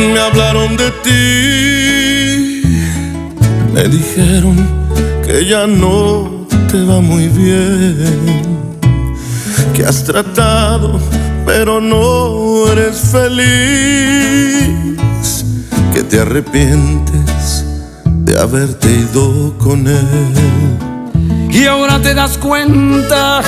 Me hablaron de ti, me dijeron que ya no te va muy bien, que has tratado pero no eres feliz, que te arrepientes de haberte ido con él. Y ahora te das cuenta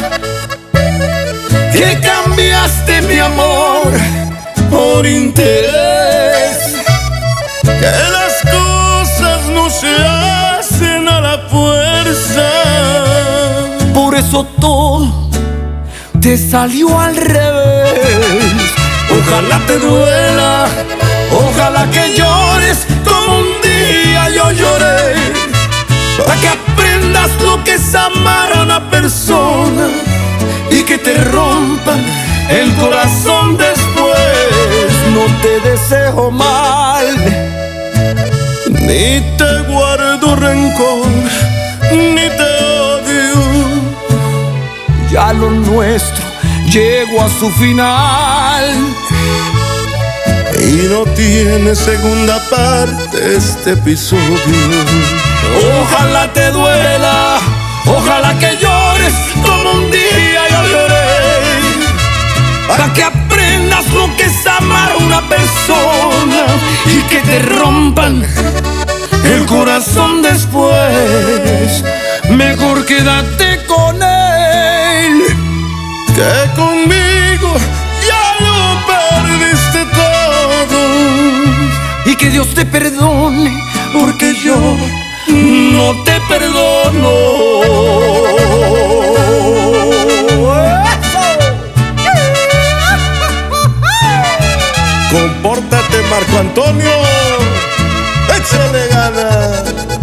que cambiaste mi amor por interés, que las cosas no se hacen a la fuerza. Por eso todo te salió al revés. Ojalá te duela, ojalá que llores como un día yo lloré, para que aprendas lo que es amar a una persona y que te rompan el corazón después. No te deseo mal, ni te guardo rencor, ni te odio. Ya lo nuestro llegó a su final y no tiene segunda parte este episodio. Ojalá te duela, ojalá que llores como un día yo lloré, para que aprendas lo que es amar a una persona y que te rompan el corazón después. Mejor quédate con él, que conmigo ya lo perdiste todo, y que Dios te perdone, porque yo no te perdono. Compórtate, Marco Antonio, échale ganas.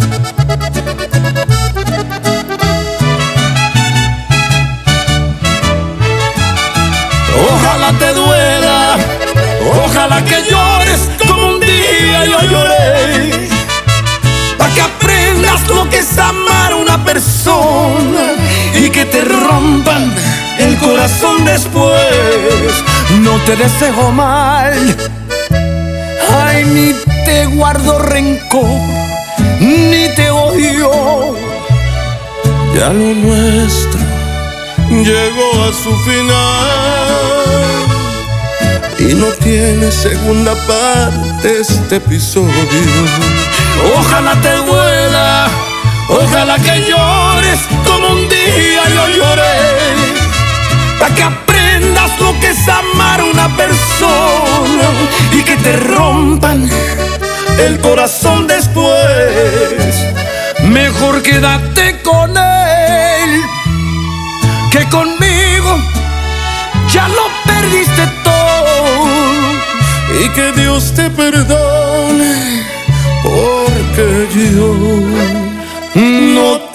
Ojalá te duela, ojalá que llores como un día yo lloré, para que aprendas lo que es amar a una persona y que te rompan el corazón después. No te deseo mal, ay, ni te guardo rencor, ni te odio. Ya lo nuestro llegó a su final y no tiene segunda parte este episodio. Ojalá te duela, ojalá que llores como un día yo lloré, para que aprendas lo que es amar a una persona y que te rompan el corazón después. Mejor quédate con él, que conmigo ya lo perdiste todo, y que Dios te perdone, porque yo no